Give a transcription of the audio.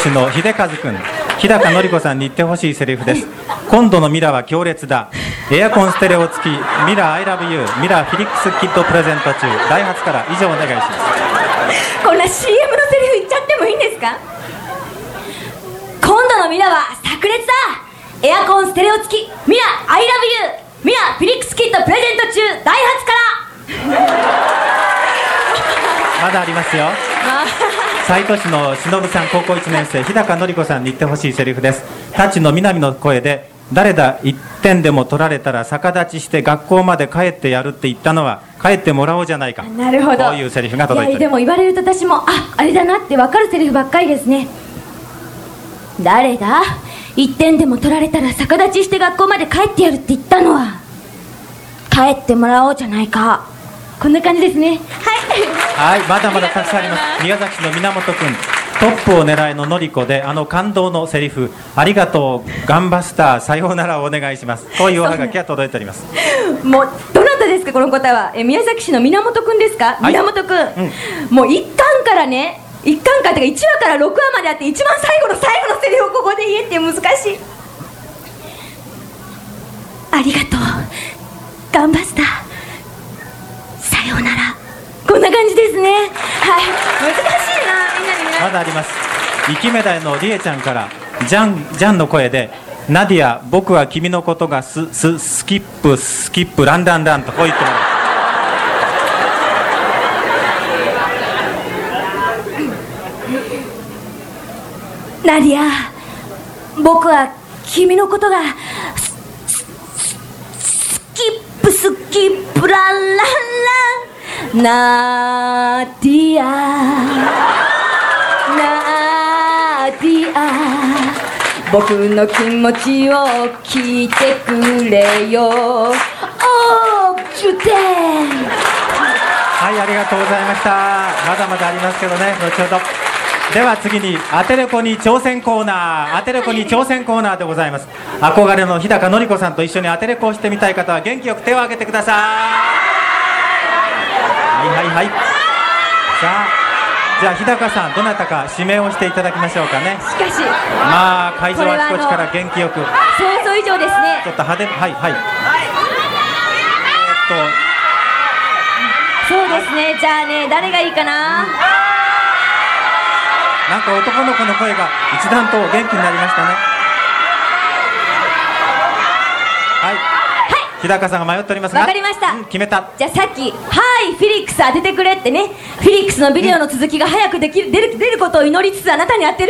主の秀和くん、日高のり子さんに言ってほしいセリフです。今度のミラは強烈だ。エアコンステレオ付きミラ I love you ミラフィリックスキットプレゼント中。ダイハツから以上お願いします。 こんな CM のセリフ言っちゃってもいいんですか？今度のミラは炸裂だ。エアコンステレオ付きミラ I love you ミラフィリックスキットプレゼント中。ダイハツからまだありますよ。西都市の忍さん、高校1年生、日高のり子さんに言ってほしいセリフです。タッチの南の声で、誰だ1点でも取られたら逆立ちして学校まで帰ってやるって言ったのは帰ってもらおうじゃないか。 なるほど。 こういうセリフが届いてる。 でも言われると私もあれだなって分かるセリフばっかりですね。誰だ1点でも取られたら逆立ちして学校まで帰ってやるって言ったのは帰ってもらおうじゃないか。こんな感じですね。 はい、まだまだたくさんあります。宮崎市の源くん、トップを狙いののりこで感動のセリフ、ありがとうガンバスターさようならをお願いします。こういうおはがきが届いております。 もうどなたですかこの方は。宮崎市の源くんですか？ はい、 源くん、もう1巻からね、1巻からというか1話から6話まであって、一番最後の最後のセリフをここで言えって難しい。ありがとうガンバスターさようなら。こんな感じですね。はい、難しいな。みんなにね。 まだあります。生き目代のりえちゃんからジャンの声で、ナディア僕は君のことがスキップランランランとこう言ってもらう。ナディア僕は君のことがスキップランランランナディア僕の気持ちを聞いてくれよ。オージュテン。 はい、ありがとうございました。まだまだありますけどね、後ほど。では次にアテレコに挑戦コーナー、アテレコに挑戦コーナーでございます。憧れの日高のり子さんと一緒にアテレコをしてみたい方は元気よく手を挙げてください。はい。さあ、じゃあ日高さん、どなたか指名をしていただきましょうかね。 しかしまあ会場あちこちから元気よく、 想像以上ですね。 ちょっと派手。 そうですね。じゃあね、誰がいいかな。 なんか男の子の声が一段と元気になりましたね。はい、日高さんが迷っておりますが、 わかりました、 決めた。 じゃあさっきフィリックス当ててくれってね、フィリックスのビデオの続きが早く出ることを祈りつつあなたに当てる